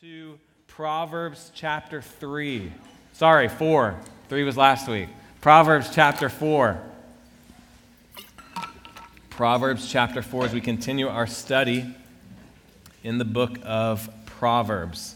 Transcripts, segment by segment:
To Proverbs chapter 3. Sorry, 4. 3 was last week. Proverbs chapter 4. Proverbs chapter 4 as we continue our study in the book of Proverbs.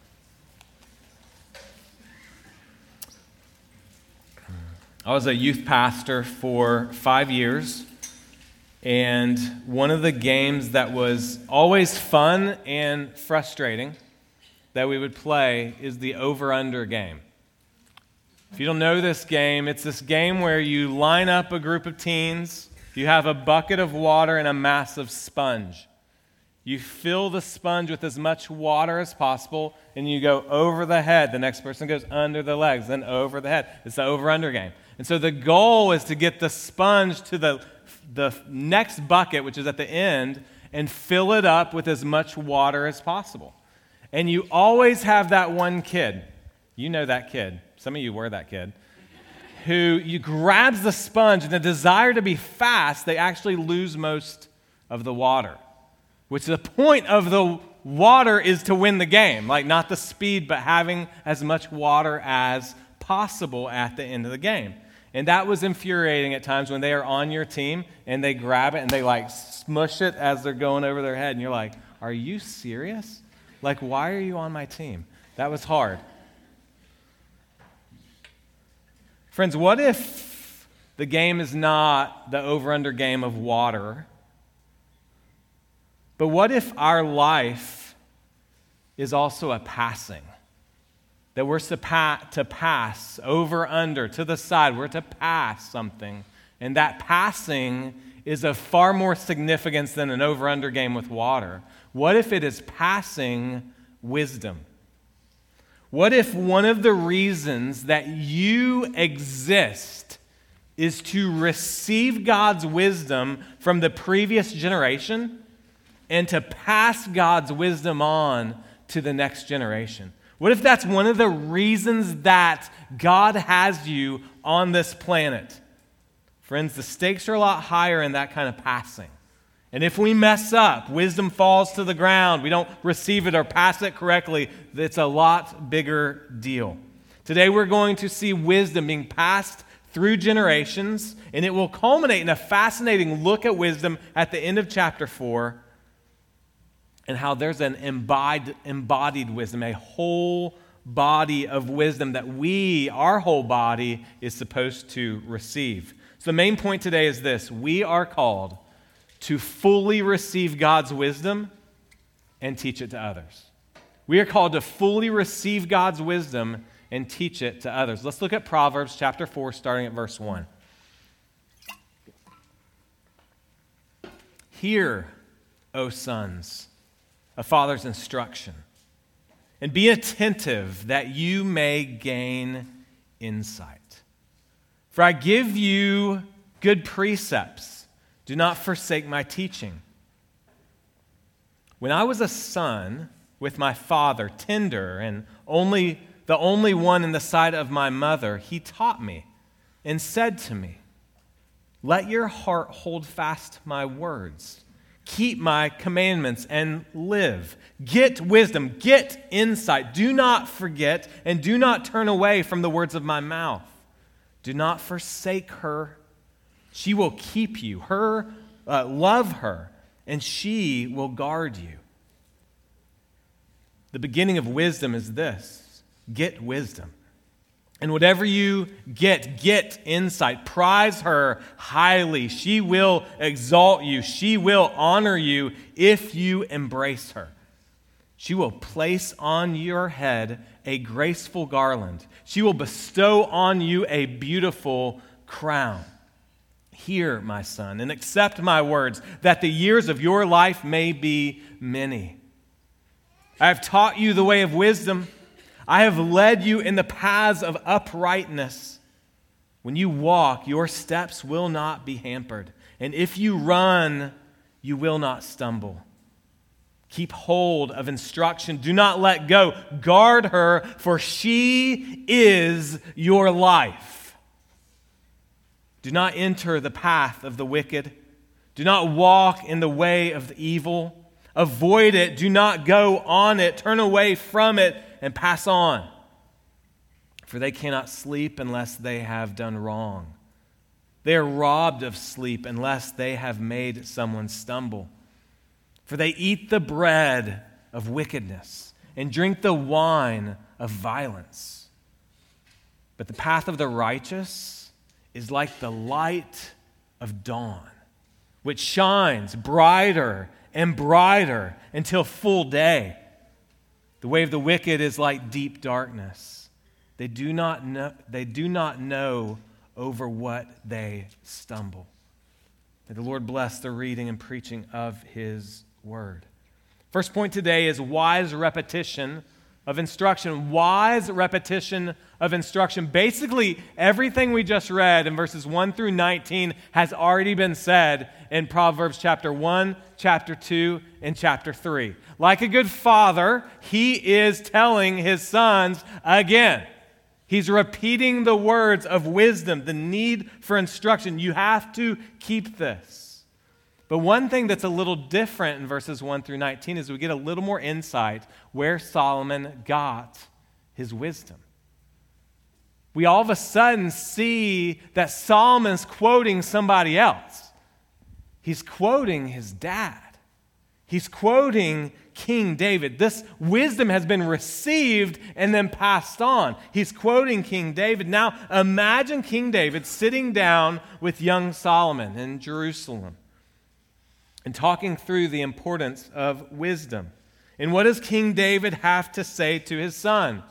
I was a youth pastor for 5 years, and one of the games that was always fun and frustrating that we would play is the over-under game. If you don't know this game, it's this game where you line up a group of teens, you have a bucket of water and a massive sponge. You fill the sponge with as much water as possible, and you go over the head. The next person goes under the legs, then over the head. It's the over-under game. And so the goal is to get the sponge to the next bucket, which is at the end, and fill it up with as much water as possible. And you always have that one kid, you know that kid, some of you were that kid, who grabs the sponge and the desire to be fast, they actually lose most of the water. Which the point of the water is to win the game, like not the speed, but having as much water as possible at the end of the game. And that was infuriating at times when they are on your team and they grab it and they like smush it as they're going over their head. And you're like, are you serious? Like, why are you on my team? That was hard. Friends, what if the game is not the over-under game of water, but what if our life is also a passing? That we're to pass over, under, to the side. We're to pass something. And that passing is of far more significance than an over-under game with water. What if it is passing wisdom? What if one of the reasons that you exist is to receive God's wisdom from the previous generation and to pass God's wisdom on to the next generation? What if that's one of the reasons that God has you on this planet? Friends, the stakes are a lot higher in that kind of passing. And if we mess up, wisdom falls to the ground, we don't receive it or pass it correctly, it's a lot bigger deal. Today we're going to see wisdom being passed through generations, and it will culminate in a fascinating look at wisdom at the end of chapter 4, and how there's an embodied wisdom, a whole body of wisdom that our whole body, is supposed to receive. So the main point today is this: we are called to fully receive God's wisdom and teach it to others. We are called to fully receive God's wisdom and teach it to others. Let's look at Proverbs chapter 4, starting at verse 1. Hear, O sons, a father's instruction, and be attentive that you may gain insight. For I give you good precepts. Do not forsake my teaching. When I was a son with my father, tender and the only one in the sight of my mother, he taught me and said to me, let your heart hold fast my words. Keep my commandments and live. Get wisdom, get insight. Do not forget and do not turn away from the words of my mouth. Do not forsake her. She will keep you. Love her, and she will guard you. The beginning of wisdom is this: get wisdom. And whatever you get insight. Prize her highly. She will exalt you. She will honor you if you embrace her. She will place on your head a graceful garland. She will bestow on you a beautiful crown. Hear, my son, and accept my words, that the years of your life may be many. I have taught you the way of wisdom. I have led you in the paths of uprightness. When you walk, your steps will not be hampered. And if you run, you will not stumble. Keep hold of instruction. Do not let go. Guard her, for she is your life. Do not enter the path of the wicked. Do not walk in the way of the evil. Avoid it. Do not go on it. Turn away from it and pass on. For they cannot sleep unless they have done wrong. They are robbed of sleep unless they have made someone stumble. For they eat the bread of wickedness and drink the wine of violence. But the path of the righteous is like the light of dawn, which shines brighter and brighter until full day. The way of the wicked is like deep darkness. They do not know over what they stumble. May the Lord bless the reading and preaching of His word. First point today is wise repetition of instruction. Wise repetition of instruction. Basically, everything we just read in verses 1 through 19 has already been said in Proverbs chapter 1, chapter 2, and chapter 3. Like a good father, he is telling his sons again. He's repeating the words of wisdom, the need for instruction. You have to keep this. But one thing that's a little different in verses 1 through 19 is we get a little more insight where Solomon got his wisdom. We all of a sudden see that Solomon's quoting somebody else. He's quoting his dad. He's quoting King David. This wisdom has been received and then passed on. He's quoting King David. Now imagine King David sitting down with young Solomon in Jerusalem and talking through the importance of wisdom. And what does King David have to say to his son?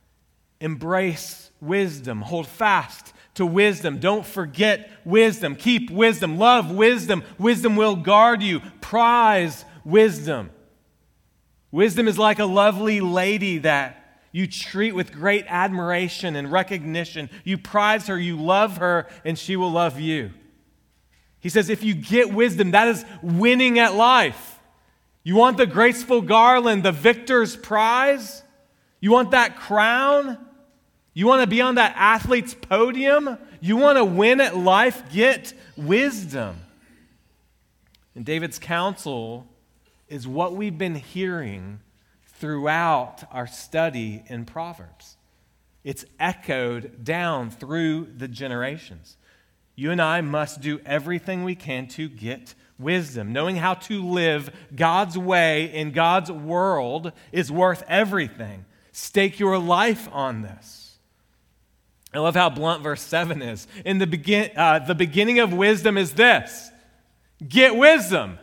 Embrace wisdom. Hold fast to wisdom. Don't forget wisdom. Keep wisdom. Love wisdom. Wisdom will guard you. Prize wisdom. Wisdom is like a lovely lady that you treat with great admiration and recognition. You prize her, you love her, and she will love you. He says if you get wisdom, that is winning at life. You want the graceful garland, the victor's prize? You want that crown? You want to be on that athlete's podium? You want to win at life? Get wisdom. And David's counsel is what we've been hearing throughout our study in Proverbs. It's echoed down through the generations. You and I must do everything we can to get wisdom. Knowing how to live God's way in God's world is worth everything. Stake your life on this. I love how blunt verse 7 is. The beginning of wisdom is this. Get wisdom.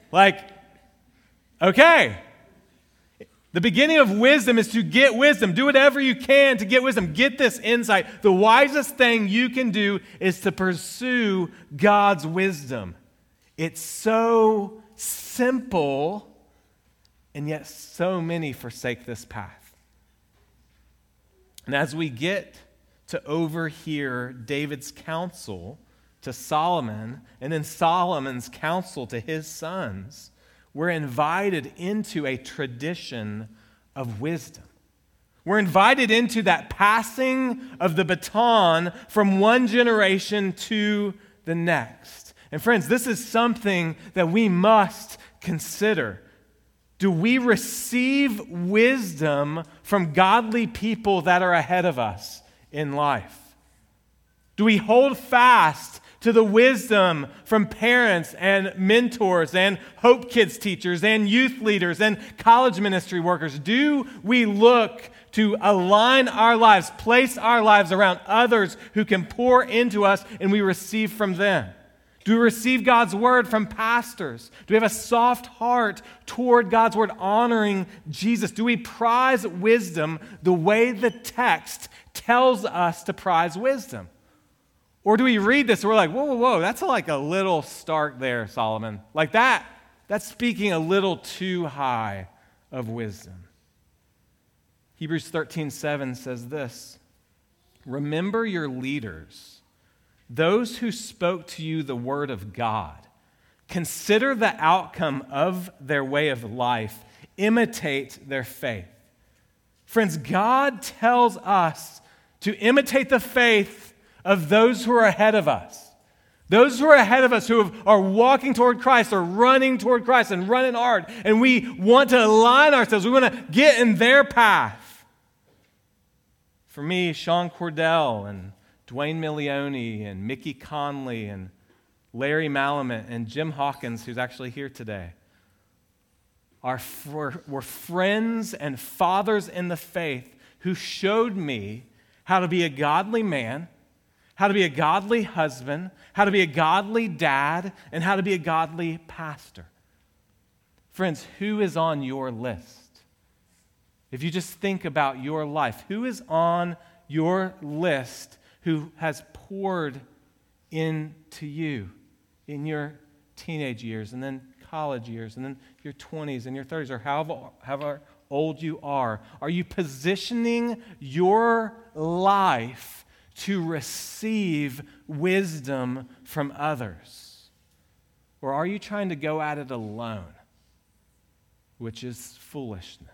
Okay. The beginning of wisdom is to get wisdom. Do whatever you can to get wisdom. Get this insight. The wisest thing you can do is to pursue God's wisdom. It's so simple, and yet so many forsake this path. And as we get to overhear David's counsel to Solomon, and then Solomon's counsel to his sons, we're invited into a tradition of wisdom. We're invited into that passing of the baton from one generation to the next. And friends, this is something that we must consider. Do we receive wisdom from godly people that are ahead of us in life? Do we hold fast to the wisdom from parents and mentors and Hope Kids teachers and youth leaders and college ministry workers? Do we look to align our lives, place our lives around others who can pour into us and we receive from them? Do we receive God's word from pastors? Do we have a soft heart toward God's word, honoring Jesus? Do we prize wisdom the way the text tells us to prize wisdom? Or do we read this and we're like, whoa, that's like a little stark there, Solomon. Like that's speaking a little too high of wisdom. Hebrews 13:7 says this, remember your leaders, those who spoke to you the word of God. Consider the outcome of their way of life. Imitate their faith. Friends, God tells us to imitate the faith of those who are ahead of us. Those who are ahead of us, who are walking toward Christ, are running toward Christ and running hard. And we want to align ourselves. We want to get in their path. For me, Sean Cordell and Dwayne Milioni and Mickey Conley and Larry Malamut and Jim Hawkins, who's actually here today, were friends and fathers in the faith who showed me how to be a godly man, how to be a godly husband, how to be a godly dad, and how to be a godly pastor. Friends, who is on your list? If you just think about your life, who is on your list who has poured into you in your teenage years and then college years and then your 20s and your 30s or however old you are? Are you positioning your life to receive wisdom from others? Or are you trying to go at it alone, which is foolishness?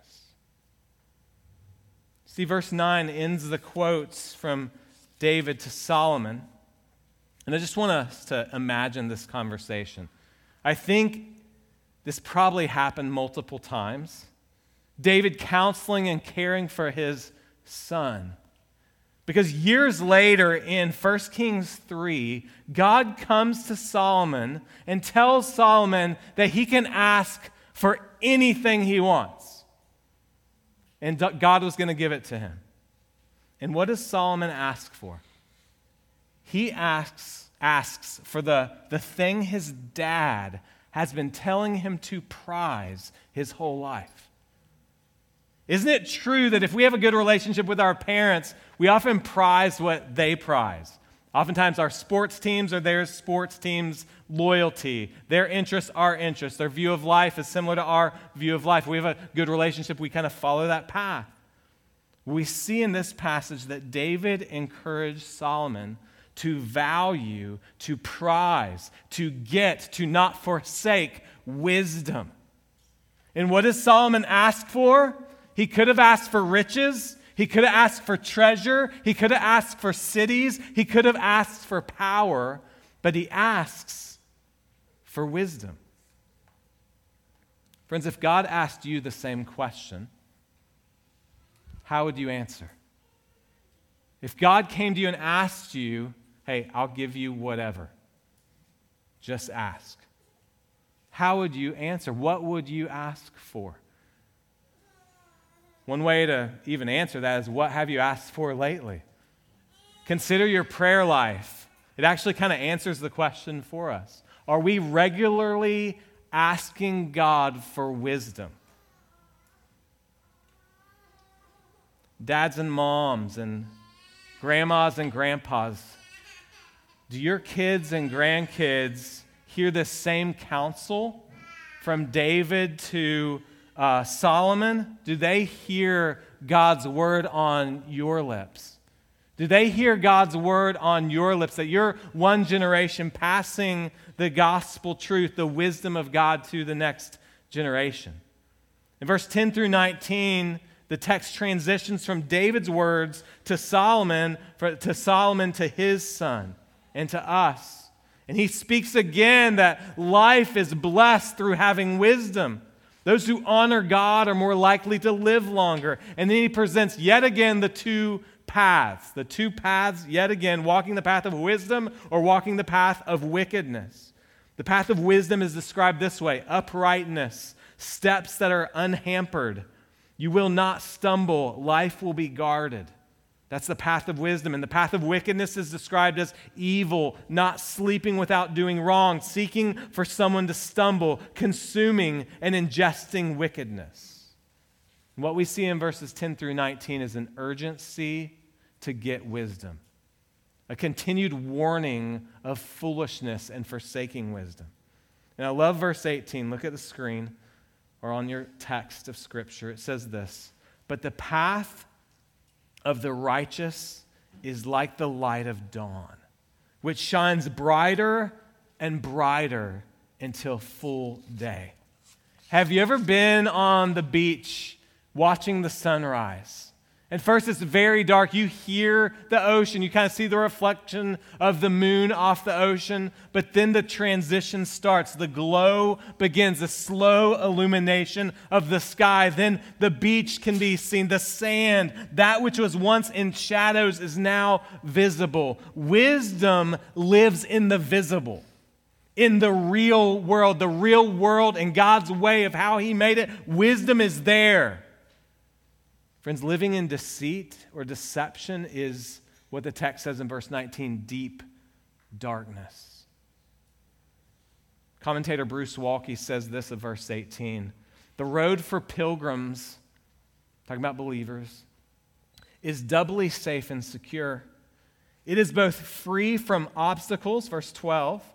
See, verse 9 ends the quotes from David to Solomon. And I just want us to imagine this conversation. I think this probably happened multiple times. David counseling and caring for his son. Because years later in 1 Kings 3, God comes to Solomon and tells Solomon that he can ask for anything he wants. And God was going to give it to him. And what does Solomon ask for? He asks for the thing his dad has been telling him to prize his whole life. Isn't it true that if we have a good relationship with our parents, we often prize what they prize? Oftentimes our sports teams are their sports teams' loyalty. Their interests, our interests. Their view of life is similar to our view of life. We have a good relationship, we kind of follow that path. We see in this passage that David encouraged Solomon to value, to prize, to get, to not forsake wisdom. And what does Solomon ask for? He could have asked for riches. He could have asked for treasure. He could have asked for cities. He could have asked for power. But he asks for wisdom. Friends, if God asked you the same question, how would you answer? If God came to you and asked you, hey, I'll give you whatever, just ask. How would you answer? What would you ask for? One way to even answer that is, what have you asked for lately? Consider your prayer life. It actually kind of answers the question for us. Are we regularly asking God for wisdom? Dads and moms and grandmas and grandpas, do your kids and grandkids hear this same counsel from David to Solomon? Do they hear God's word on your lips? Do they hear God's word on your lips, that you're one generation passing the gospel truth, the wisdom of God to the next generation? In verse 10 through 19, the text transitions from David's words to Solomon to his son and to us. And he speaks again that life is blessed through having wisdom. Those who honor God are more likely to live longer. And then he presents yet again the two paths. The two paths, yet again, walking the path of wisdom or walking the path of wickedness. The path of wisdom is described this way: uprightness, steps that are unhampered. You will not stumble. Life will be guarded. That's the path of wisdom. And the path of wickedness is described as evil, not sleeping without doing wrong, seeking for someone to stumble, consuming and ingesting wickedness. And what we see in verses 10 through 19 is an urgency to get wisdom, a continued warning of foolishness and forsaking wisdom. And I love verse 18. Look at the screen or on your text of Scripture. It says this: "But the path of the righteous is like the light of dawn, which shines brighter and brighter until full day." Have you ever been on the beach watching the sunrise? And first, it's very dark. You hear the ocean. You kind of see the reflection of the moon off the ocean. But then the transition starts. The glow begins, the slow illumination of the sky. Then the beach can be seen. The sand, that which was once in shadows, is now visible. Wisdom lives in the visible, in the real world and God's way of how He made it. Wisdom is there. Friends, living in deceit or deception is what the text says in verse 19, deep darkness. Commentator Bruce Waltke says this of verse 18, the road for pilgrims, talking about believers, is doubly safe and secure. It is both free from obstacles, verse 12,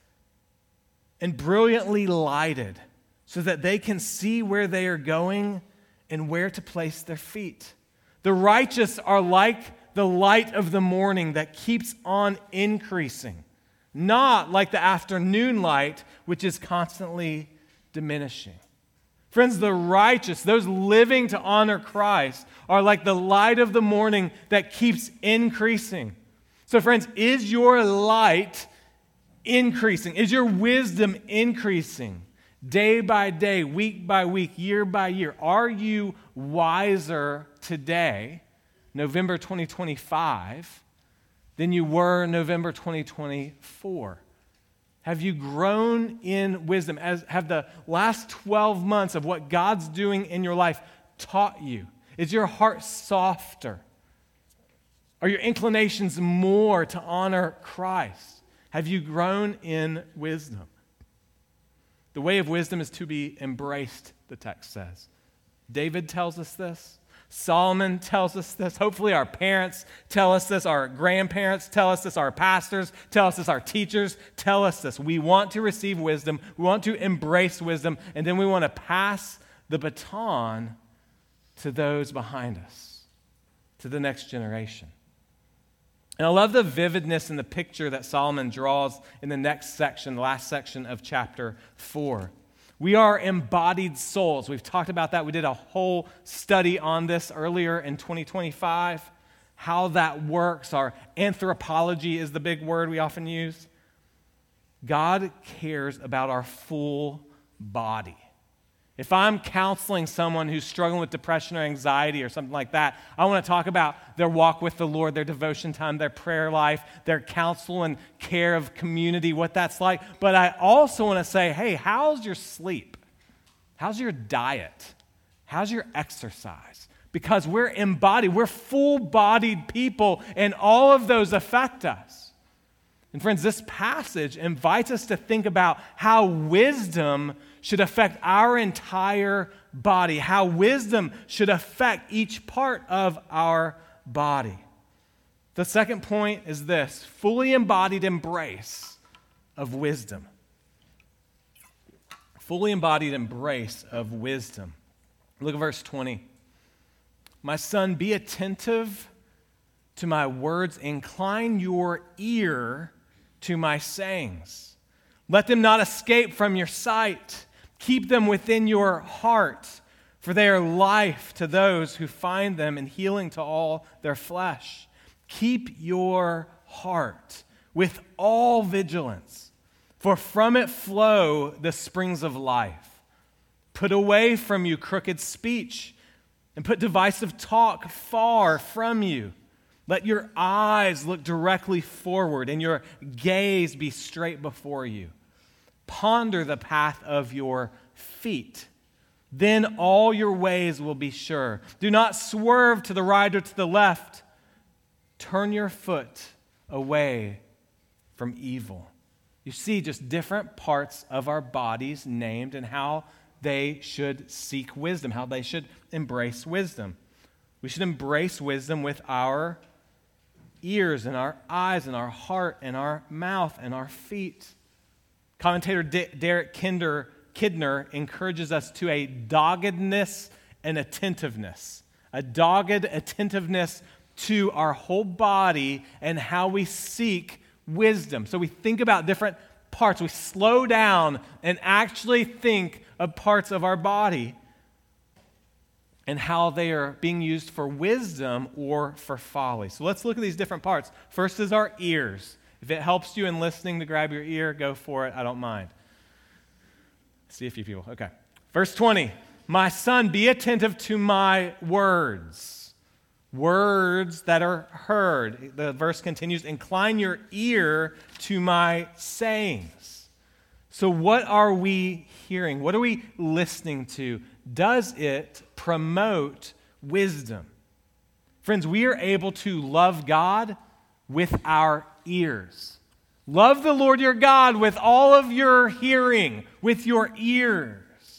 and brilliantly lighted so that they can see where they are going and where to place their feet. The righteous are like the light of the morning that keeps on increasing, not like the afternoon light, which is constantly diminishing. Friends, the righteous, those living to honor Christ, are like the light of the morning that keeps increasing. So, friends, is your light increasing? Is your wisdom increasing? Day by day, week by week, year by year, are you wiser today, November 2025, than you were November 2024? Have you grown in wisdom? Have the last 12 months of what God's doing in your life taught you? Is your heart softer? Are your inclinations more to honor Christ? Have you grown in wisdom? The way of wisdom is to be embraced, the text says. David tells us this. Solomon tells us this. Hopefully our parents tell us this. Our grandparents tell us this. Our pastors tell us this. Our teachers tell us this. We want to receive wisdom. We want to embrace wisdom. And then we want to pass the baton to those behind us, to the next generation. And I love the vividness in the picture that Solomon draws in the next section, the last section of chapter 4. We are embodied souls. We've talked about that. We did a whole study on this earlier in 2025, how that works. Our anthropology is the big word we often use. God cares about our full body. If I'm counseling someone who's struggling with depression or anxiety or something like that, I want to talk about their walk with the Lord, their devotion time, their prayer life, their counsel and care of community, what that's like. But I also want to say, hey, how's your sleep? How's your diet? How's your exercise? Because we're embodied, we're full-bodied people, and all of those affect us. And friends, this passage invites us to think about how wisdom should affect our entire body, how wisdom should affect each part of our body. The second point is this: fully embodied embrace of wisdom. Fully embodied embrace of wisdom. Look at verse 20. My son, be attentive to my words, incline your ear to my sayings. Let them not escape from your sight. Keep them within your heart, for they are life to those who find them and healing to all their flesh. Keep your heart with all vigilance, for from it flow the springs of life. Put away from you crooked speech, and put divisive talk far from you. Let your eyes look directly forward, and your gaze be straight before you. Ponder the path of your feet. Then all your ways will be sure. Do not swerve to the right or to the left. Turn your foot away from evil. You see just different parts of our bodies named and how they should seek wisdom, how they should embrace wisdom. We should embrace wisdom with our ears and our eyes and our heart and our mouth and our feet. Commentator Derek Kidner encourages us to a doggedness and attentiveness. A dogged attentiveness to our whole body and how we seek wisdom. So we think about different parts. We slow down and actually think of parts of our body. and how they are being used for wisdom or for folly. So let's look at these different parts. First is our ears. If it helps you in listening to grab your ear, go for it. I don't mind. See a few people. Okay. Verse 20. My son, be attentive to my words. Words that are heard. The verse continues, incline your ear to my sayings. So what are we hearing? What are we listening to? Does it promote wisdom? Friends, we are able to love God with our ears. Love the Lord your God with all of your hearing, with your ears.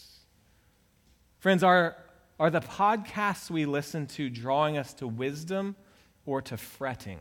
Friends, are the podcasts we listen to drawing us to wisdom or to fretting?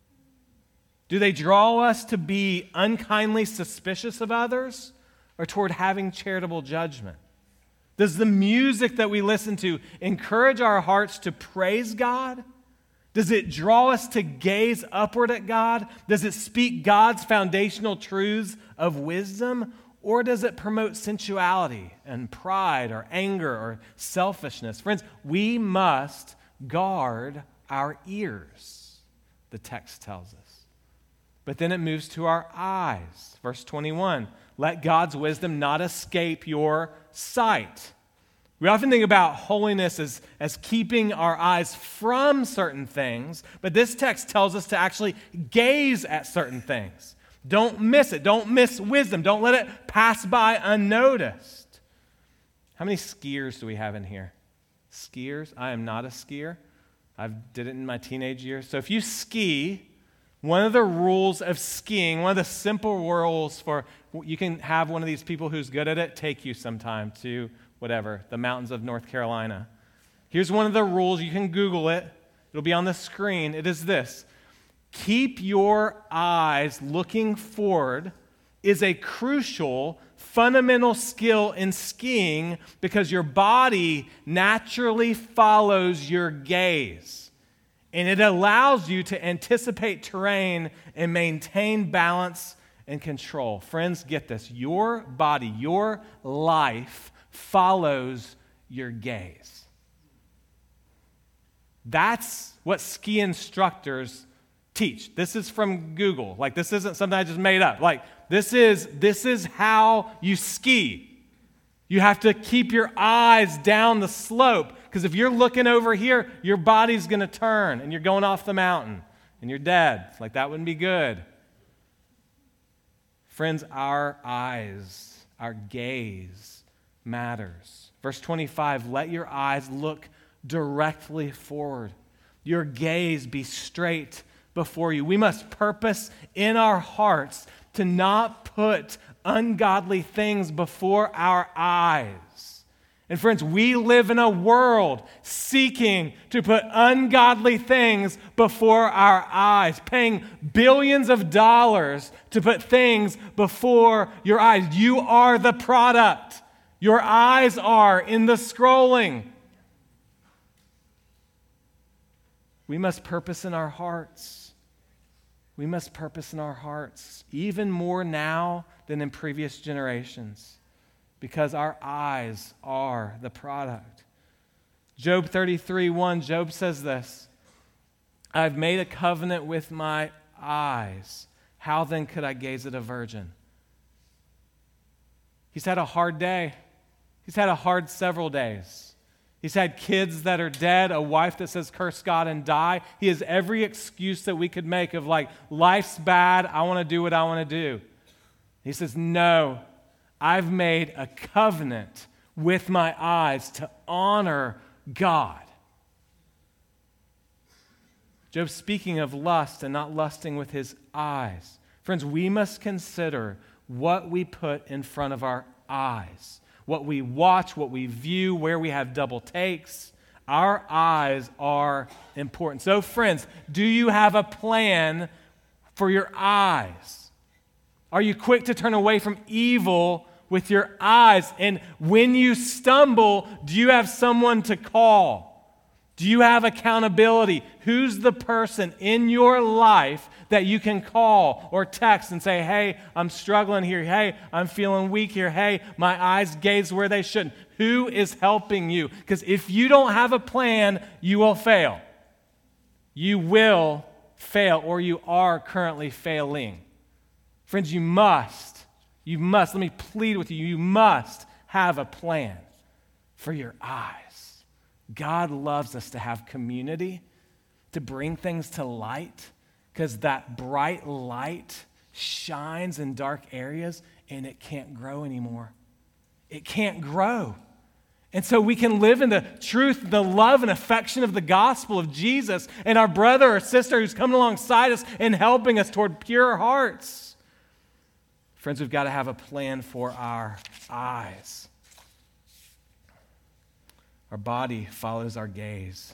Do they draw us to be unkindly suspicious of others or toward having charitable judgment? Does the music that we listen to encourage our hearts to praise God? Does it draw us to gaze upward at God? Does it speak God's foundational truths of wisdom? Or does it promote sensuality and pride or anger or selfishness? Friends, we must guard our ears, the text tells us. But then it moves to our eyes. Verse 21, let God's wisdom not escape your sight. We often think about holiness as keeping our eyes from certain things, but this text tells us to actually gaze at certain things. Don't miss it. Don't miss wisdom. Don't let it pass by unnoticed. How many skiers do we have in here? Skiers? I am not a skier. I did it in my teenage years. So if you ski, one of the rules of skiing, one of the simple rules for, you can have one of these people who's good at it take you sometime to whatever, the mountains of North Carolina. Here's one of the rules. You can Google it. It'll be on the screen. It is this. Keep your eyes looking forward is a crucial, fundamental skill in skiing because your body naturally follows your gaze. And it allows you to anticipate terrain and maintain balance and control. Friends, get this. Your body, your life follows your gaze. That's what ski instructors teach. This is from Google. Like, this isn't something I just made up. Like, this is how you ski. You have to keep your eyes down the slope because if you're looking over here, your body's going to turn and you're going off the mountain and you're dead. Like, that wouldn't be good. Friends, our eyes, our gaze matters. Verse 25, let your eyes look directly forward. Your gaze be straight before you. We must purpose in our hearts to not put ungodly things before our eyes. And friends, we live in a world seeking to put ungodly things before our eyes, paying billions of dollars to put things before your eyes. You are the product. Your eyes are in the scrolling. We must purpose in our hearts. We must purpose in our hearts, even more now than in previous generations, because our eyes are the product. Job 33:1, Job says this, I've made a covenant with my eyes. How then could I gaze at a virgin? He's had a hard day. He's had a hard several days. He's had kids that are dead, a wife that says curse God and die. He has every excuse that we could make of like, life's bad, I want to do what I want to do. He says, no, I've made a covenant with my eyes to honor God. Job's speaking of lust and not lusting with his eyes. Friends, we must consider what we put in front of our eyes. What we watch, what we view, where we have double takes. Our eyes are important. So, friends, do you have a plan for your eyes? Are you quick to turn away from evil with your eyes? And when you stumble, do you have someone to call? Do you have accountability? Who's the person in your life that you can call or text and say, hey, I'm struggling here. Hey, I'm feeling weak here. Hey, my eyes gaze where they shouldn't. Who is helping you? Because if you don't have a plan, you will fail. You will fail, or you are currently failing. Friends, you must, let me plead with you must have a plan for your eyes. God loves us to have community, to bring things to light, because that bright light shines in dark areas and it can't grow anymore. It can't grow. And so we can live in the truth, the love and affection of the gospel of Jesus and our brother or sister who's coming alongside us and helping us toward pure hearts. Friends, we've got to have a plan for our eyes. Our body follows our gaze.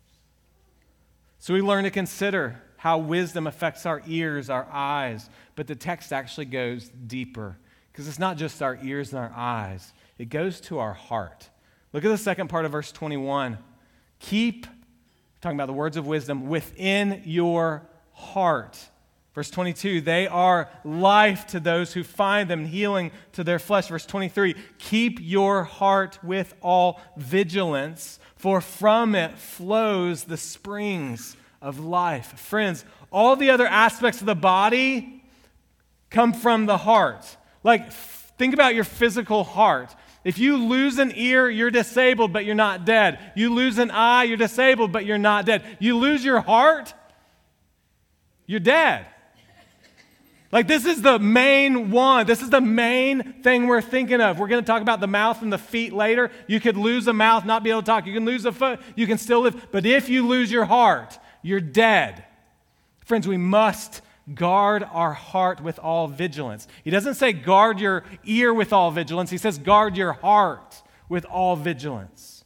So we learn to consider how wisdom affects our ears, our eyes, but the text actually goes deeper because it's not just our ears and our eyes. It goes to our heart. Look at the second part of verse 21. Keep, talking about the words of wisdom, within your heart. Verse 22, they are life to those who find them, healing to their flesh. Verse 23, keep your heart with all vigilance, for from it flows the springs of life. Friends, all the other aspects of the body come from the heart. Like, think about your physical heart. If you lose an ear, you're disabled, but you're not dead. You lose an eye, you're disabled, but you're not dead. You lose your heart, you're dead. Like, this is the main one. This is the main thing we're thinking of. We're going to talk about the mouth and the feet later. You could lose a mouth, not be able to talk. You can lose a foot, you can still live. But if you lose your heart, you're dead. Friends, we must guard our heart with all vigilance. He doesn't say guard your ear with all vigilance. He says guard your heart with all vigilance.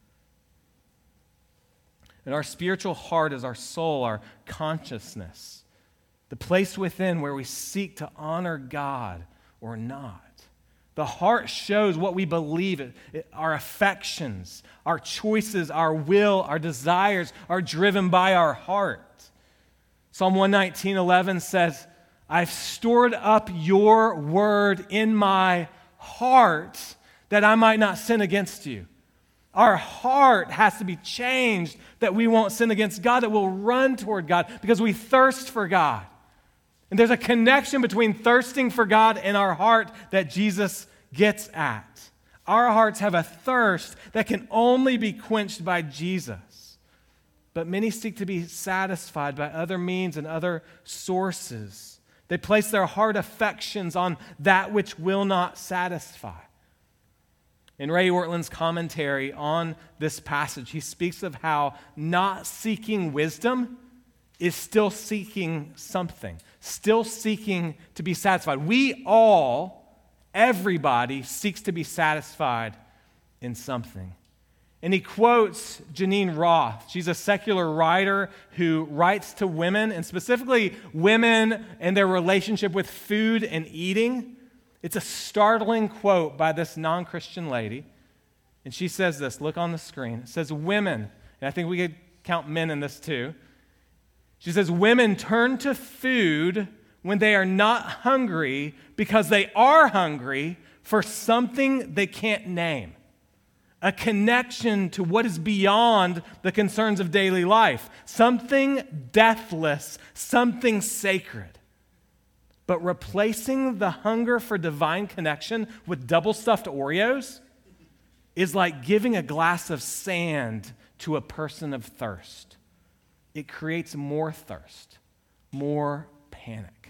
And our spiritual heart is our soul, our consciousness, the place within where we seek to honor God or not. The heart shows what we believe, our affections, our choices, our will, our desires are driven by our heart. Psalm 119:11 says, I've stored up your word in my heart that I might not sin against you. Our heart has to be changed that we won't sin against God, that we'll run toward God because we thirst for God. And there's a connection between thirsting for God and our heart that Jesus gets at. Our hearts have a thirst that can only be quenched by Jesus. But many seek to be satisfied by other means and other sources. They place their heart affections on that which will not satisfy. In Ray Ortland's commentary on this passage, he speaks of how not seeking wisdom is still seeking something, still seeking to be satisfied. Everybody seeks to be satisfied in something. And he quotes Janine Roth. She's a secular writer who writes to women, and specifically women and their relationship with food and eating. It's a startling quote by this non-Christian lady. And she says this, look on the screen. It says, women, and I think we could count men in this too. She says, women turn to food when they are not hungry because they are hungry for something they can't name. A connection to what is beyond the concerns of daily life. Something deathless, something sacred. But replacing the hunger for divine connection with double-stuffed Oreos is like giving a glass of sand to a person of thirst. It creates more thirst, more panic.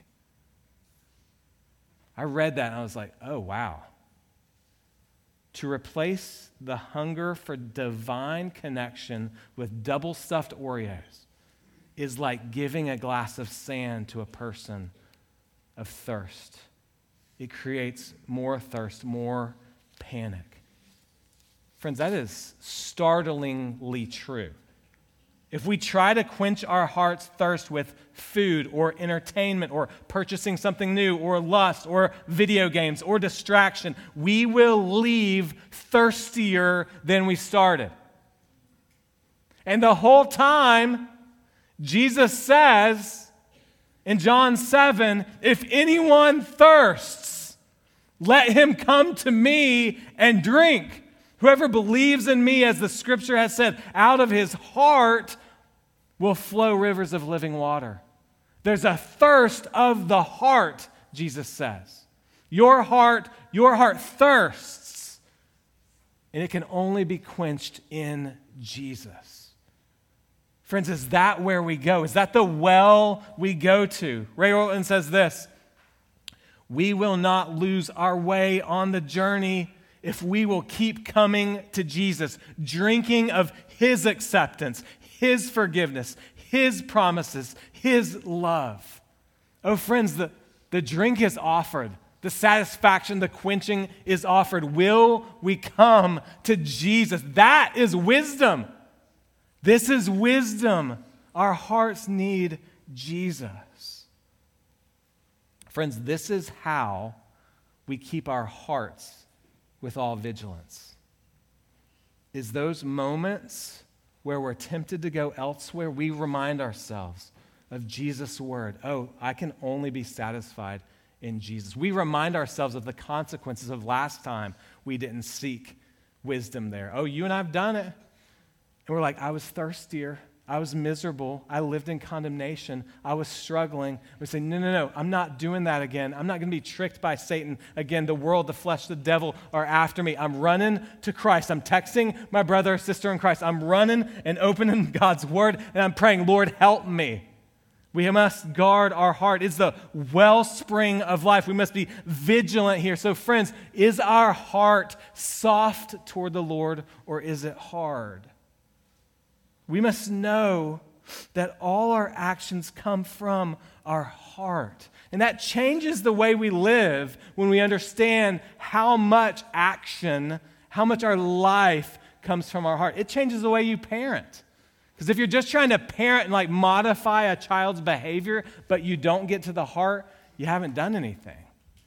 I read that and I was like, oh, wow. To replace the hunger for divine connection with double-stuffed Oreos is like giving a glass of sand to a person of thirst. It creates more thirst, more panic. Friends, that is startlingly true. If we try to quench our heart's thirst with food or entertainment or purchasing something new or lust or video games or distraction, we will leave thirstier than we started. And the whole time, Jesus says in John 7, if anyone thirsts, let him come to me and drink. Whoever believes in me, as the scripture has said, out of his heart will flow rivers of living water. There's a thirst of the heart, Jesus says. Your heart thirsts, and it can only be quenched in Jesus. Friends, is that where we go? Is that the well we go to? Ray Ortlund says this: we will not lose our way on the journey if we will keep coming to Jesus, drinking of his acceptance, his forgiveness, his promises, his love. Oh, friends, the drink is offered. The satisfaction, the quenching is offered. Will we come to Jesus? That is wisdom. This is wisdom. Our hearts need Jesus. Friends, this is how we keep our hearts with all vigilance. Is those moments where we're tempted to go elsewhere, we remind ourselves of Jesus' word. Oh, I can only be satisfied in Jesus. We remind ourselves of the consequences of last time we didn't seek wisdom there. Oh, you and I have done it. And we're like, I was thirstier. I was miserable. I lived in condemnation. I was struggling. We say, no, I'm not doing that again. I'm not going to be tricked by Satan again. The world, the flesh, the devil are after me. I'm running to Christ. I'm texting my brother or sister in Christ. I'm running and opening God's word, and I'm praying, Lord, help me. We must guard our heart. It's the wellspring of life. We must be vigilant here. So, friends, is our heart soft toward the Lord, or is it hard? We must know that all our actions come from our heart. And that changes the way we live when we understand how much action, how much our life comes from our heart. It changes the way you parent. Because if you're just trying to parent and modify a child's behavior, but you don't get to the heart, you haven't done anything.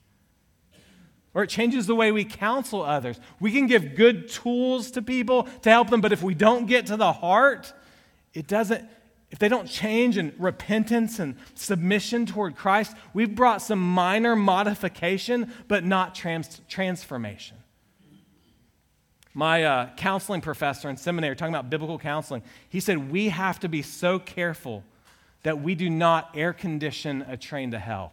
Or it changes the way we counsel others. We can give good tools to people to help them, but if we don't get to the heart, if they don't change in repentance and submission toward Christ, we've brought some minor modification, but not transformation. My counseling professor in seminary, talking about biblical counseling, he said we have to be so careful that we do not air condition a train to hell.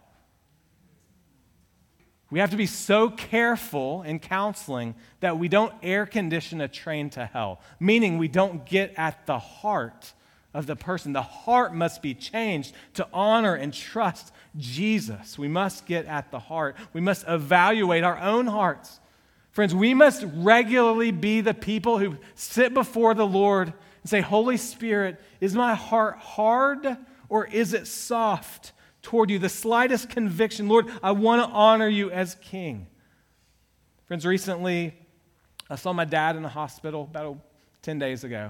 We have to be so careful in counseling that we don't air condition a train to hell, meaning we don't get at the heart of the person. The heart must be changed to honor and trust Jesus. We must get at the heart. We must evaluate our own hearts. Friends, we must regularly be the people who sit before the Lord and say, Holy Spirit, is my heart hard or is it soft toward you? The slightest conviction, Lord, I want to honor you as King. Friends, recently I saw my dad in the hospital about 10 days ago.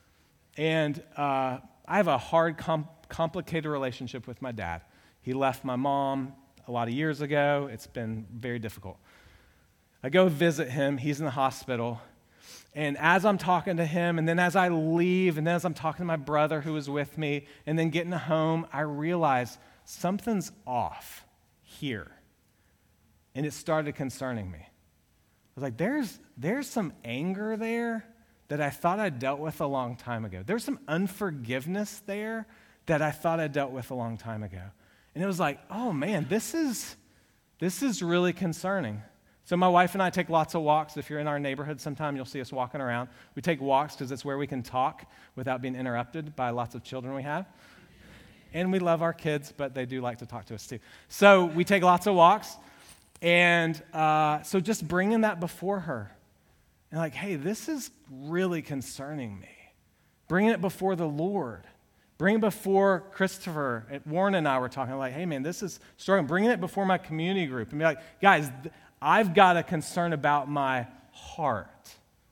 And I have a hard, complicated relationship with my dad. He left my mom a lot of years ago. It's been very difficult. I go visit him. He's in the hospital. And as I'm talking to him, and then as I leave, and then as I'm talking to my brother who was with me, and then getting home, I realize something's off here. And it started concerning me. I was like, there's some anger there that I thought I dealt with a long time ago. There's some unforgiveness there that I thought I dealt with a long time ago. And it was like, oh man, this is really concerning. So my wife and I take lots of walks. If you're in our neighborhood sometime, you'll see us walking around. We take walks because it's where we can talk without being interrupted by lots of children we have. And we love our kids, but they do like to talk to us too. So we take lots of walks. And so just bringing that before her. And like, hey, this is really concerning me. Bringing it before the Lord. Bring it before Christopher. Warren and I were talking like, hey man, this is struggling. Bringing it before my community group. And be like, guys, I've got a concern about my heart.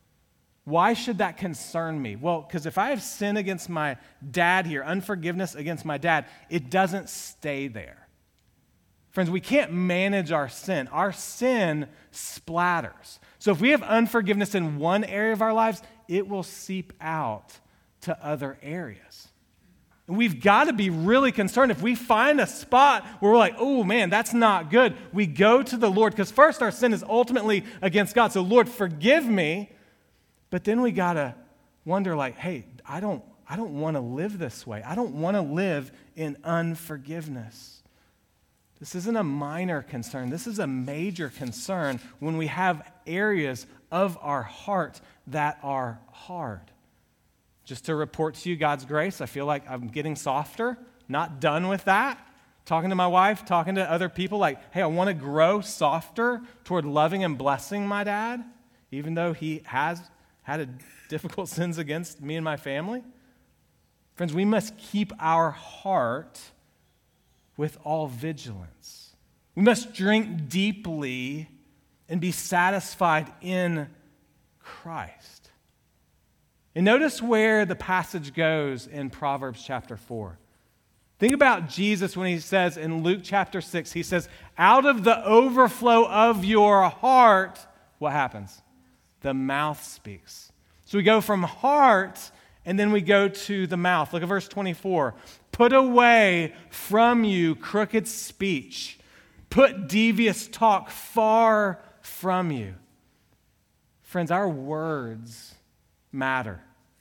Why should that concern me? Well, because if I have sin against my dad here, unforgiveness against my dad, it doesn't stay there. Friends, we can't manage our sin. Our sin splatters. So if we have unforgiveness in one area of our lives, it will seep out to other areas. And we've got to be really concerned. If we find a spot where we're like, oh man, that's not good, we go to the Lord, because first our sin is ultimately against God. So Lord, forgive me, But then we got to wonder, like, hey, I don't want to live this way. I don't want to live in unforgiveness. This isn't a minor concern. This is a major concern when we have areas of our heart that are hard. Just to report to you God's grace, I feel like I'm getting softer, not done with that. Talking to my wife, talking to other people, like, hey, I want to grow softer toward loving and blessing my dad, even though he has had difficult sins against me and my family. Friends, we must keep our heart with all vigilance. We must drink deeply and be satisfied in Christ. And notice where the passage goes in Proverbs chapter 4. Think about Jesus when he says in Luke chapter 6, he says, out of the overflow of your heart, what happens? The mouth speaks. So we go from heart and then we go to the mouth. Look at verse 24. Put away from you crooked speech. Put devious talk far from you. Friends, our words matter.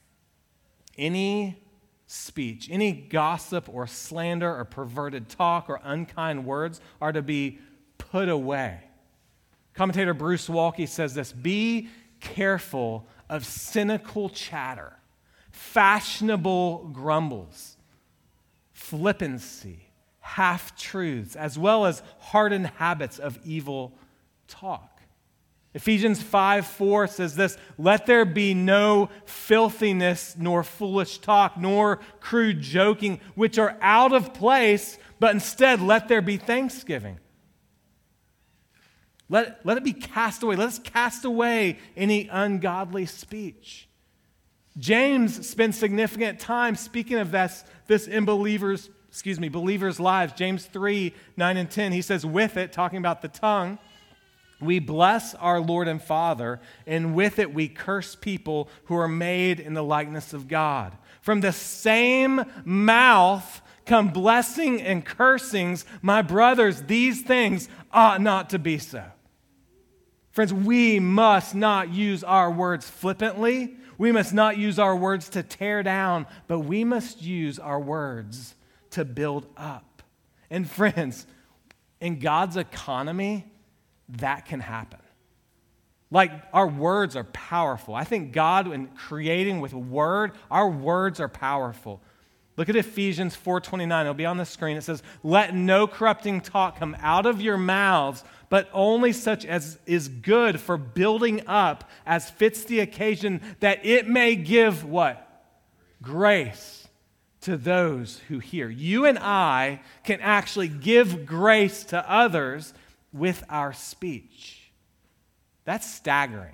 Any speech, any gossip or slander or perverted talk or unkind words are to be put away. Commentator Bruce Waltke says this, be careful of cynical chatter, fashionable grumbles, flippancy, half-truths, as well as hardened habits of evil talk. Ephesians 5:4 says this, let there be no filthiness, nor foolish talk, nor crude joking, which are out of place, but instead let there be thanksgiving. Let it be cast away. Let us cast away any ungodly speech. James spends significant time speaking of this in believers' lives. James 3:9-10, he says, with it, talking about the tongue, we bless our Lord and Father, and with it we curse people who are made in the likeness of God. From the same mouth come blessing and cursings. My brothers, these things ought not to be so. Friends, we must not use our words flippantly. We must not use our words to tear down, but we must use our words to build up. And friends, in God's economy, that can happen. Like, our words are powerful. I think God, in creating with word, our words are powerful. Look at Ephesians 4:29. It'll be on the screen. It says, let no corrupting talk come out of your mouths, but only such as is good for building up as fits the occasion, that it may give what? Grace to those who hear. You and I can actually give grace to others with our speech. That's staggering.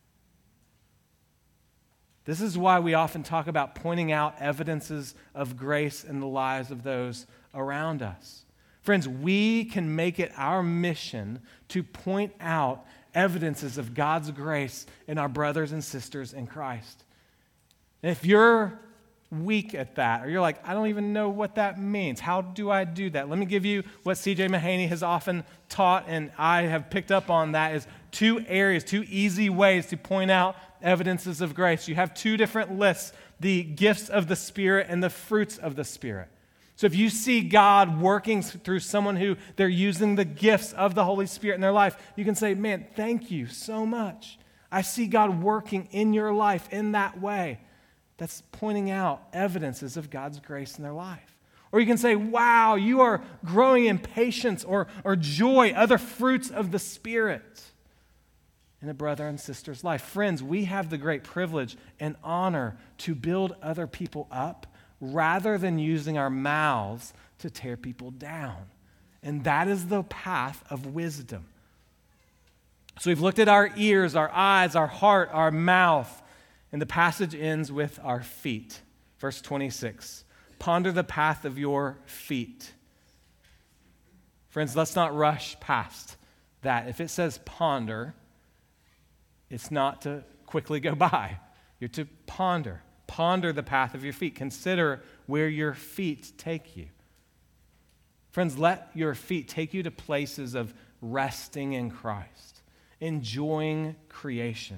This is why we often talk about pointing out evidences of grace in the lives of those around us. Friends, we can make it our mission to point out evidences of God's grace in our brothers and sisters in Christ. And if you're weak at that, or you're like, I don't even know what that means. How do I do that? Let me give you what C.J. Mahaney has often taught, and I have picked up on that, is two easy ways to point out evidences of grace. You have two different lists, the gifts of the Spirit and the fruits of the Spirit. So if you see God working through someone who they're using the gifts of the Holy Spirit in their life, you can say, man, thank you so much. I see God working in your life in that way. That's pointing out evidences of God's grace in their life. Or you can say, wow, you are growing in patience or joy, other fruits of the Spirit in a brother and sister's life. Friends, we have the great privilege and honor to build other people up rather than using our mouths to tear people down. And that is the path of wisdom. So we've looked at our ears, our eyes, our heart, our mouth. And the passage ends with our feet. Verse 26. Ponder the path of your feet. Friends, let's not rush past that. If it says ponder, it's not to quickly go by. You're to ponder. Ponder the path of your feet. Consider where your feet take you. Friends, let your feet take you to places of resting in Christ, enjoying creation,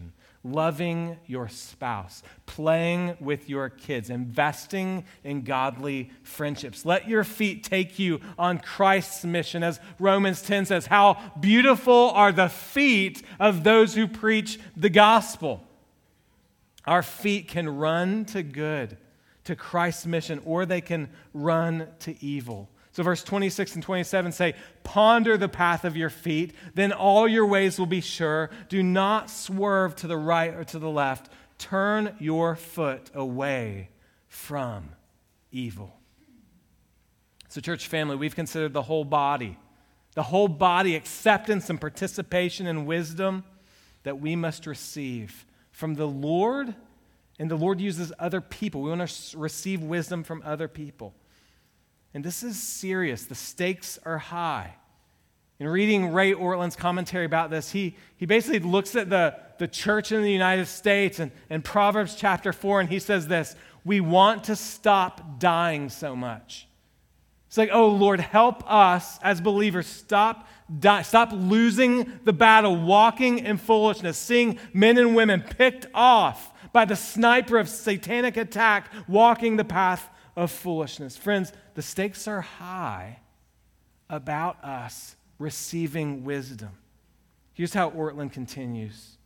loving your spouse, playing with your kids, investing in godly friendships. Let your feet take you on Christ's mission. As Romans 10 says, how beautiful are the feet of those who preach the gospel. Our feet can run to good, to Christ's mission, or they can run to evil. So verse 26 and 27 say, ponder the path of your feet, then all your ways will be sure. Do not swerve to the right or to the left. Turn your foot away from evil. So church family, we've considered the whole body, acceptance and participation in wisdom that we must receive from the Lord, and the Lord uses other people. We want to receive wisdom from other people. And this is serious. The stakes are high. In reading Ray Ortland's commentary about this, he basically looks at the church in the United States and Proverbs chapter 4, and he says this, we want to stop dying so much. It's like, oh Lord, help us as believers stop losing the battle, walking in foolishness, seeing men and women picked off by the sniper of satanic attack, walking the path of foolishness. Friends, the stakes are high about us receiving wisdom. Here's how Ortland continues.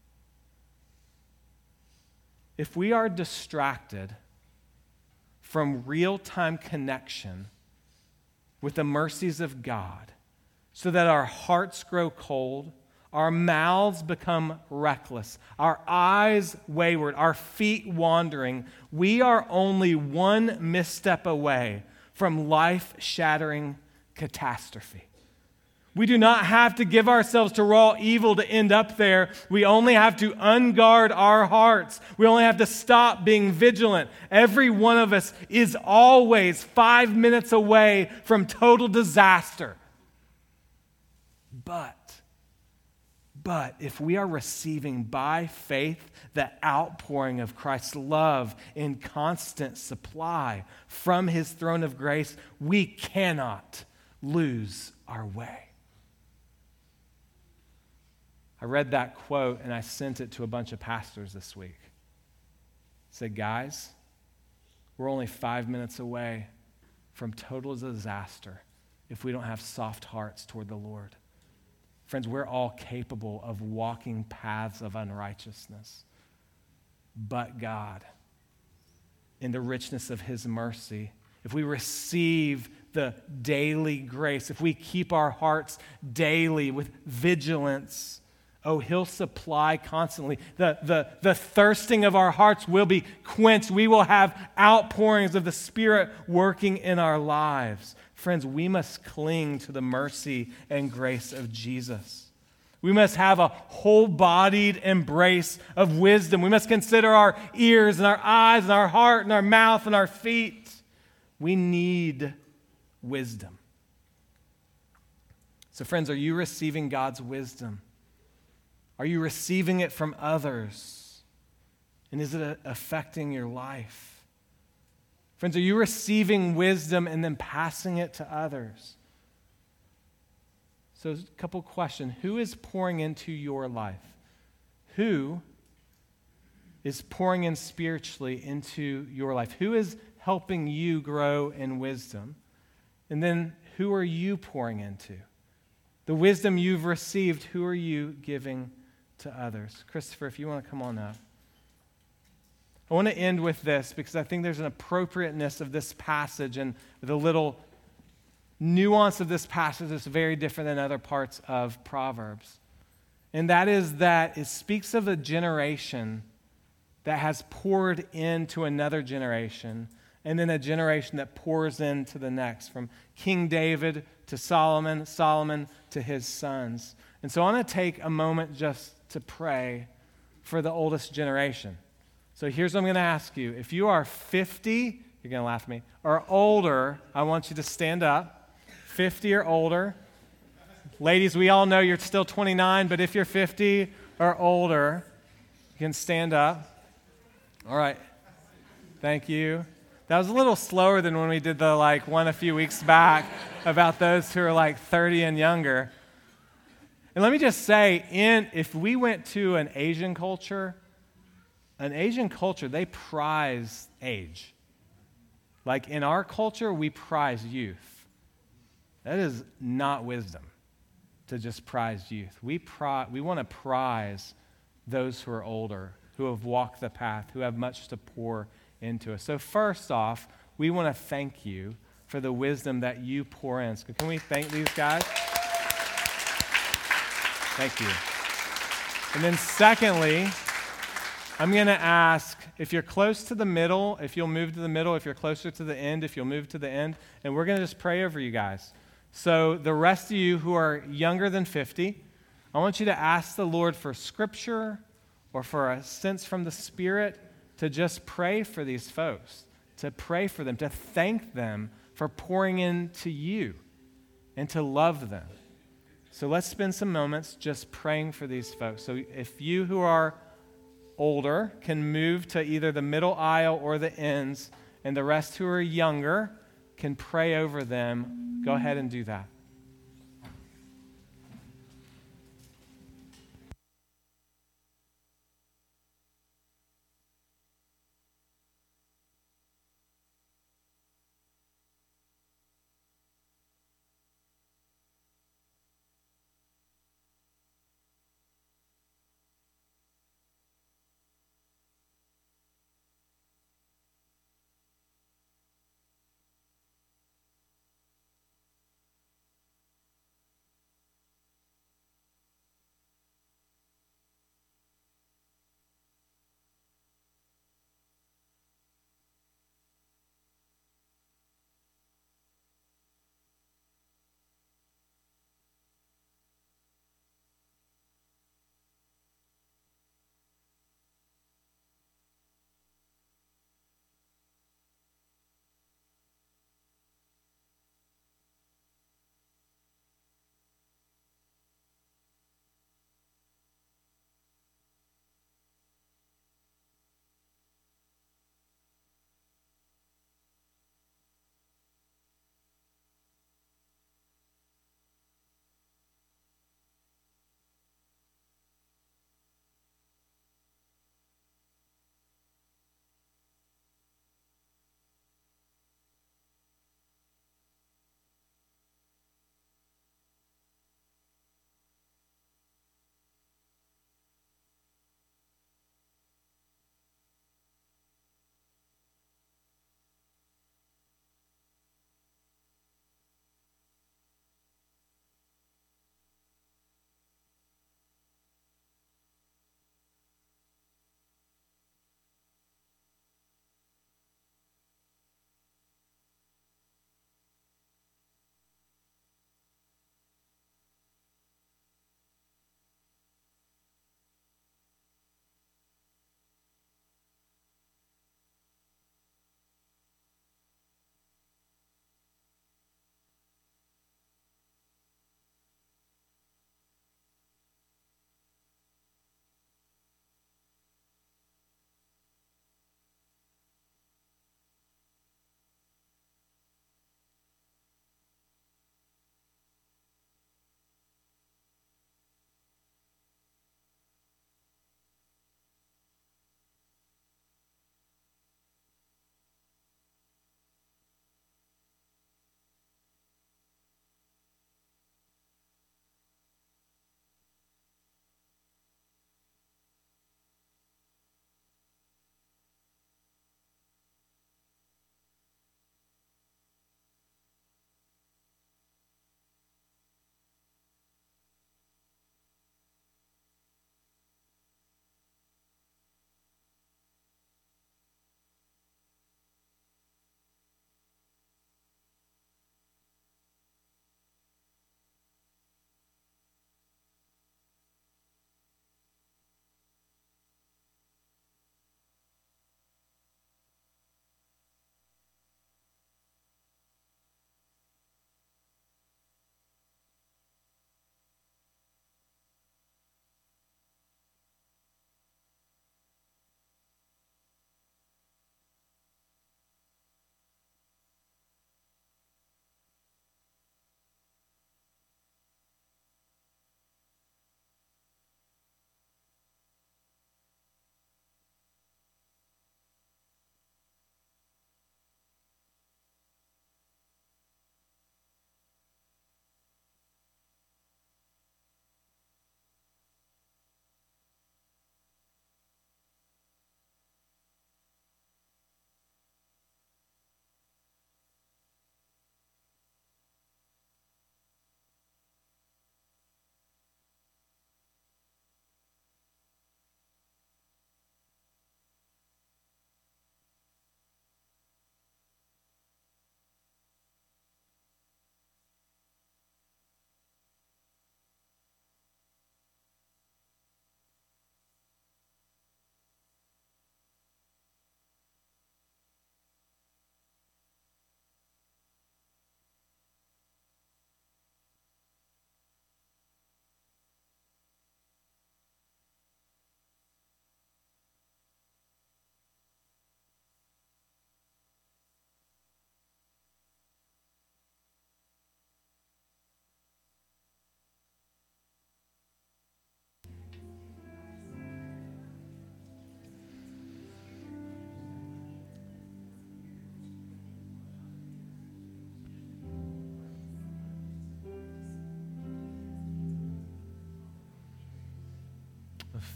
If we are distracted from real-time connection with the mercies of God, so that our hearts grow cold, our mouths become reckless, our eyes wayward, our feet wandering, we are only one misstep away from life-shattering catastrophe. We do not have to give ourselves to raw evil to end up there. We only have to unguard our hearts. We only have to stop being vigilant. Every one of us is always 5 minutes away from total disaster. But if we are receiving by faith the outpouring of Christ's love in constant supply from his throne of grace, we cannot lose our way. I read that quote and I sent it to a bunch of pastors this week. I said, guys, we're only 5 minutes away from total disaster if we don't have soft hearts toward the Lord. Friends, we're all capable of walking paths of unrighteousness. But God, in the richness of his mercy, if we receive the daily grace, if we keep our hearts daily with vigilance, oh, he'll supply constantly. The thirsting of our hearts will be quenched. We will have outpourings of the Spirit working in our lives. Friends, we must cling to the mercy and grace of Jesus. We must have a whole-bodied embrace of wisdom. We must consider our ears and our eyes and our heart and our mouth and our feet. We need wisdom. So friends, are you receiving God's wisdom? Are you receiving it from others? And is it affecting your life? Friends, are you receiving wisdom and then passing it to others? So a couple questions. Who is pouring into your life? Who is pouring in spiritually into your life? Who is helping you grow in wisdom? And then who are you pouring into? The wisdom you've received, who are you giving to others? Christopher, if you want to come on up. I want to end with this because I think there's an appropriateness of this passage and the little nuance of this passage that's very different than other parts of Proverbs. And that is that it speaks of a generation that has poured into another generation and then a generation that pours into the next, from King David to Solomon, Solomon to his sons. And so I want to take a moment just to pray for the oldest generation. So here's what I'm going to ask you. If you are 50, you're going to laugh at me, or older, I want you to stand up. 50 or older. Ladies, we all know you're still 29, but if you're 50 or older, you can stand up. All right. Thank you. That was a little slower than when we did the one a few weeks back about those who are 30 and younger. And let me just say, if we went to an Asian culture, they prize age. Like in our culture, we prize youth. That is not wisdom to just prize youth. We want to prize those who are older, who have walked the path, who have much to pour into us. So first off, we want to thank you for the wisdom that you pour in. So can we thank these guys? Thank you. And then secondly, I'm going to ask, if you're close to the middle, if you'll move to the middle, if you're closer to the end, if you'll move to the end, and we're going to just pray over you guys. So the rest of you who are younger than 50, I want you to ask the Lord for scripture or for a sense from the Spirit to just pray for these folks, to pray for them, to thank them for pouring into you and to love them. So let's spend some moments just praying for these folks. So if you who are older can move to either the middle aisle or the ends, and the rest who are younger can pray over them, go ahead and do that.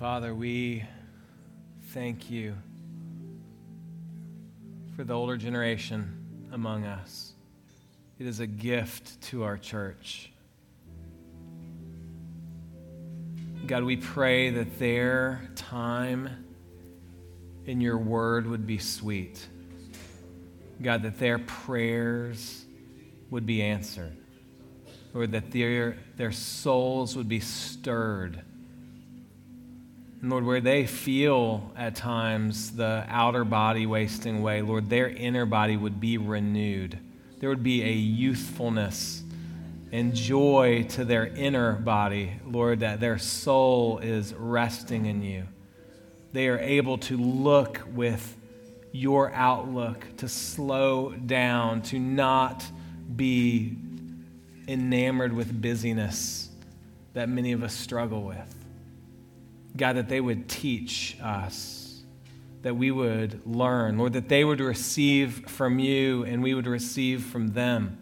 Father, we thank you for the older generation among us. It is a gift to our church. God, we pray that their time in your word would be sweet. God, that their prayers would be answered. Lord, that their souls would be stirred. And Lord, where they feel at times the outer body wasting away, Lord, their inner body would be renewed. There would be a youthfulness and joy to their inner body, Lord, that their soul is resting in you. They are able to look with your outlook, to slow down, to not be enamored with busyness that many of us struggle with. God, that they would teach us, that we would learn, Lord, that they would receive from you and we would receive from them.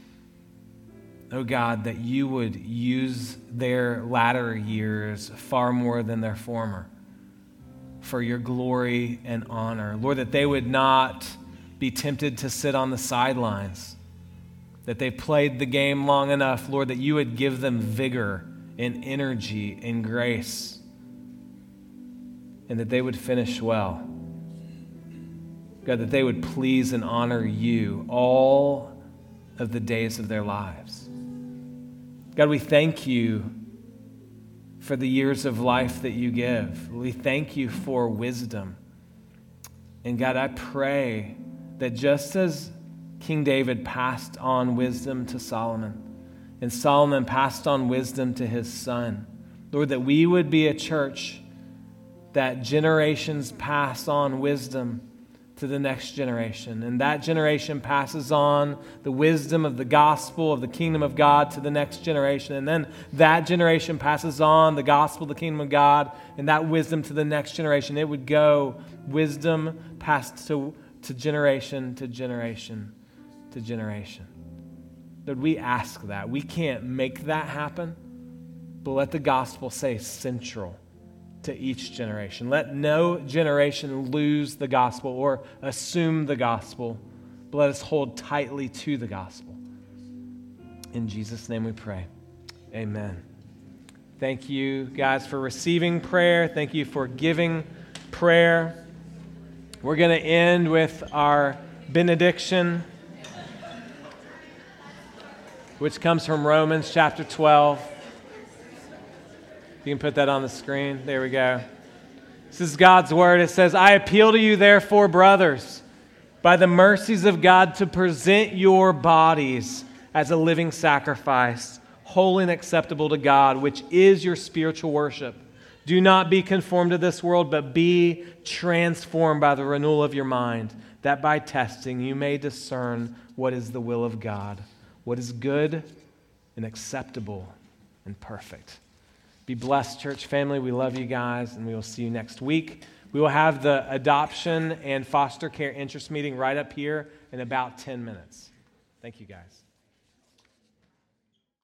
Oh God, that you would use their latter years far more than their former for your glory and honor. Lord, that they would not be tempted to sit on the sidelines, that they played the game long enough, Lord, that you would give them vigor and energy and grace, and that they would finish well. God, that they would please and honor you all of the days of their lives. God, we thank you for the years of life that you give. We thank you for wisdom. And God, I pray that just as King David passed on wisdom to Solomon, and Solomon passed on wisdom to his son, Lord, that we would be a church that generations pass on wisdom to the next generation. And that generation passes on the wisdom of the gospel of the kingdom of God to the next generation. And then that generation passes on the gospel of the kingdom of God and that wisdom to the next generation. It would go wisdom passed to generation to generation to generation. Lord, we ask that. We can't make that happen, but let the gospel say central to each generation. Let no generation lose the gospel or assume the gospel, but let us hold tightly to the gospel. In Jesus' name we pray. Amen. Thank you, guys, for receiving prayer. Thank you for giving prayer. We're going to end with our benediction, which comes from Romans chapter 12. You can put that on the screen. There we go. This is God's word. It says, I appeal to you, therefore, brothers, by the mercies of God, to present your bodies as a living sacrifice, holy and acceptable to God, which is your spiritual worship. Do not be conformed to this world, but be transformed by the renewal of your mind, that by testing you may discern what is the will of God, what is good and acceptable and perfect. Be blessed, church family. We love you guys, and we will see you next week. We will have the adoption and foster care interest meeting right up here in about 10 minutes. Thank you, guys.